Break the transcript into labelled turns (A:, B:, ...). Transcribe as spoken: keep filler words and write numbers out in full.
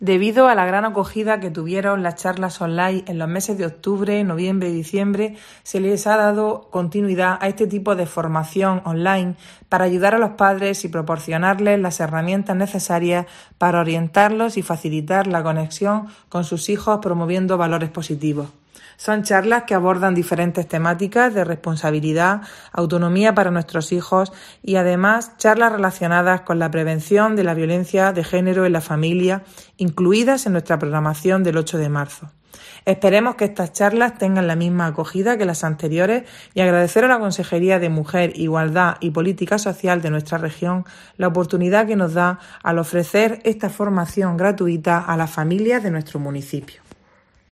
A: Debido a la gran acogida que tuvieron las charlas online en los meses de octubre, noviembre y diciembre, se les ha dado continuidad a este tipo de formación online para ayudar a los padres y proporcionarles las herramientas necesarias para orientarlos y facilitar la conexión con sus hijos, promoviendo valores positivos. Son charlas que abordan diferentes temáticas de responsabilidad, autonomía para nuestros hijos y además charlas relacionadas con la prevención de la violencia de género en la familia, incluidas en nuestra programación del ocho de marzo. Esperemos que estas charlas tengan la misma acogida que las anteriores y agradecer a la Consejería de Mujer, Igualdad y Política Social de nuestra región la oportunidad que nos da al ofrecer esta formación gratuita a las familias de nuestro municipio.